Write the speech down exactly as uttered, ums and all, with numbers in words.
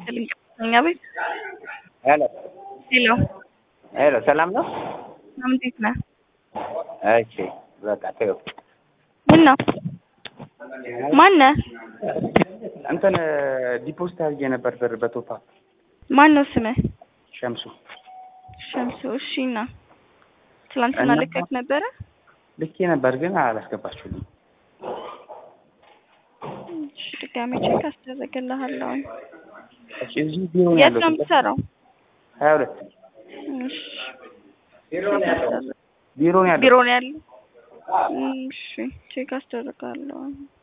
እኛ ቤት ሄሎ ሄሎ ሄሎ ሰላም ነው? እንዴት ነህ? እሺ በቃ ተይው። ምን ነው? ማነህ? እንትን ዲፖዚት አድርጌ ነበር ብር በቶፓ። ማን ነው ስምህ? ሸምሱ። ሸምሱ እሺ። እና ትላንትና ልከክ ነበረ? ልኬ ነበር ግን አላስገባችሁልኝ። እሺ ድጋሜ ቼክ አስደረግልሃለሁ። እሺ እዚህ ቢሮ ነው የት ያለው። ነው የምትሰራው? ሀያ ሁለት እሺ ቢሮ ነው ያለው። ቢሮ ነው ያለው። ቢሮ ነው ያለው። እሺ ቼክ አስደርጋለሁ።